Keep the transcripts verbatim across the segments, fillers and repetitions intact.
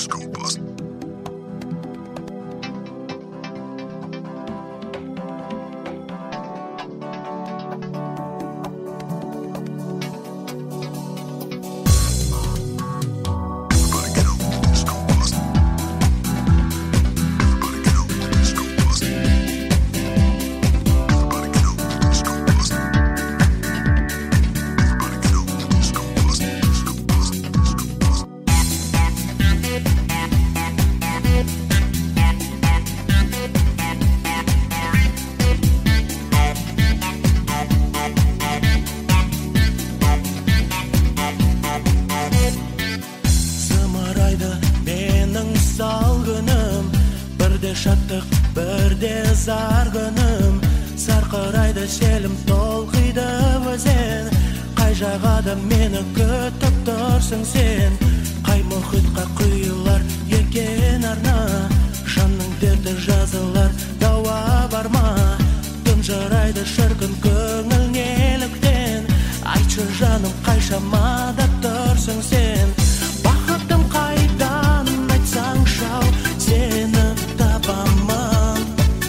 Шаттық бірде зар күнім, сарқырайды селім толқиды өзен. Қай жағада мені күтіп тұрсың сен? Қай мұхитқа құйылар екен арна? Жанның дерті жазылар, дауа бар ма? Тұнжырайды шіркін көңіл неліктен? Айтшы жаным, қай шамада тұрсың сен? Бақытым қайдан айтсаң шау, сені табамын.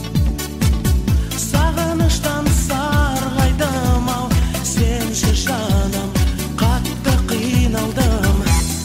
Сағыныштан сарғайдым ау, сенші жаным, қатты қиналдым.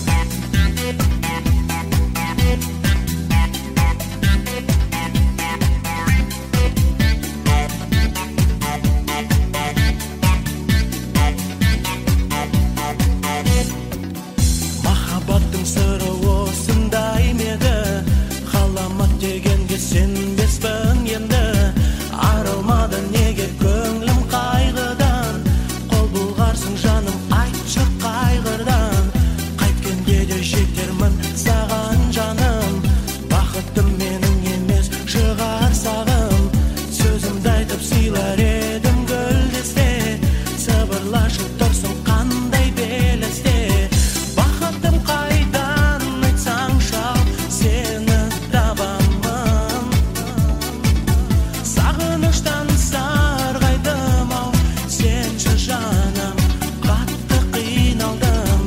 Махаббаттың сыры осындай меді, ғаламат дегенге сенбеспін енді. Арылмады неге көңлім қайғыдан? Қол бұлғарсың жаным, айтшы қайғырдан. Қайткенде де жетермін саған жаным. Бақытым менің емес шығар сағым. Сөзімді айтып сыйлар едім гүлдесте, сыбырлашы тұрсың қандай белесте. Бақытым қайдан айтсаң шал, сені табамын. Сағыныштан сарғайдым ау, сенші жаным, қатты қиналдым.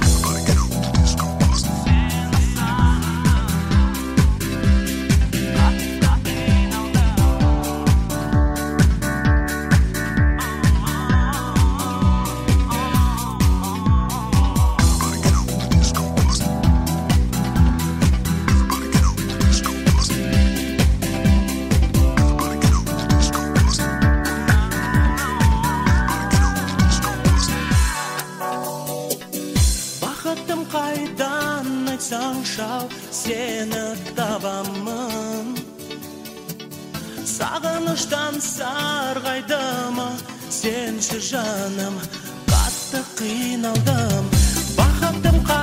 Бақытым қайдан айтсаң шал, сені табамын. Сағыныштан сарғайдым ау, сенші жаным, қатты қиналдым. Бақытым